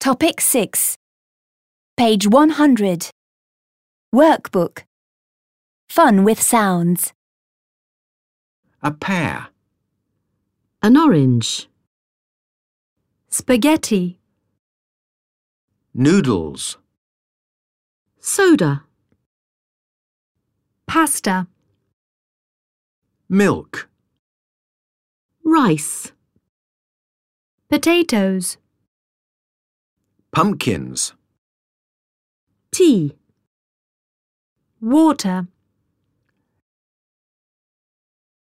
Topic 6. Page 100. Workbook. Fun with sounds. A pear. An orange. Spaghetti. Noodles. Soda. Pasta. Milk. Rice. Potatoes. Pumpkins. Tea. Water.